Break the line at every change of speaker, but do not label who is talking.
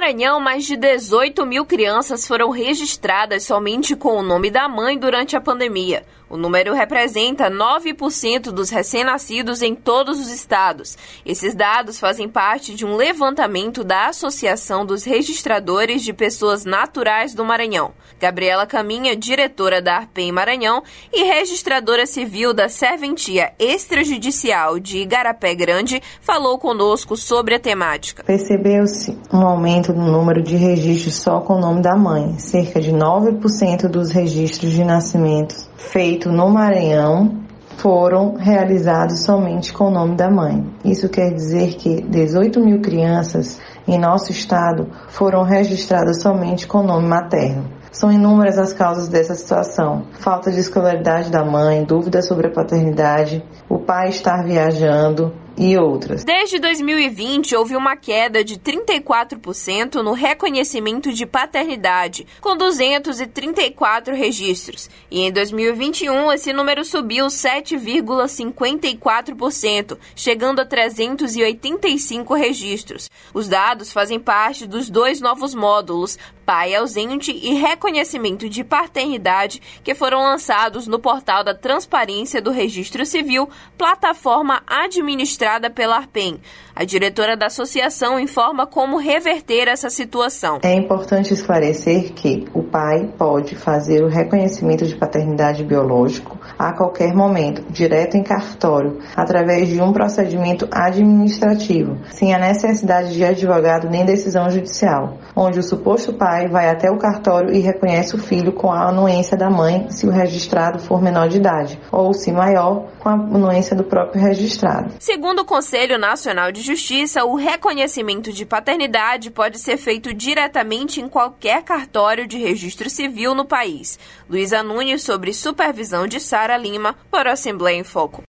Maranhão, mais de 18 mil crianças foram registradas somente com o nome da mãe durante a pandemia. O número representa 9% dos recém-nascidos em todos os estados. Esses dados fazem parte de um levantamento da Associação dos Registradores de Pessoas Naturais do Maranhão. Gabriela Caminha, diretora da ARPEM Maranhão e registradora civil da Serventia Extrajudicial de Igarapé Grande, falou conosco sobre a temática.
Percebeu-se um aumento no número de registros só com o nome da mãe. Cerca de 9% dos registros de nascimentos feitos no Maranhão foram realizados somente com o nome da mãe. Isso quer dizer que 18 mil crianças em nosso estado foram registradas somente com o nome materno. São inúmeras as causas dessa situação: falta de escolaridade da mãe, dúvidas sobre a paternidade, o pai estar viajando e outras.
Desde 2020, houve uma queda de 34% no reconhecimento de paternidade, com 234 registros. E em 2021, esse número subiu 7,54%, chegando a 385 registros. Os dados fazem parte dos dois novos módulos, Pai Ausente e Reconhecimento de Paternidade, que foram lançados no portal da Transparência do Registro Civil, plataforma administrada pela ARPEM. A diretora da associação informa como reverter essa situação.
É importante esclarecer que o pai pode fazer o reconhecimento de paternidade biológico a qualquer momento, direto em cartório, através de um procedimento administrativo, sem a necessidade de advogado nem decisão judicial, onde o suposto pai vai até o cartório e reconhece o filho com a anuência da mãe, se o registrado for menor de idade, ou, se maior, com a anuência do próprio registrado.
Segundo o Conselho Nacional de Justiça, o reconhecimento de paternidade pode ser feito diretamente em qualquer cartório de registro civil no país. Luísa Nunes, sobre supervisão de Sara Lima, para a Assembleia em Foco.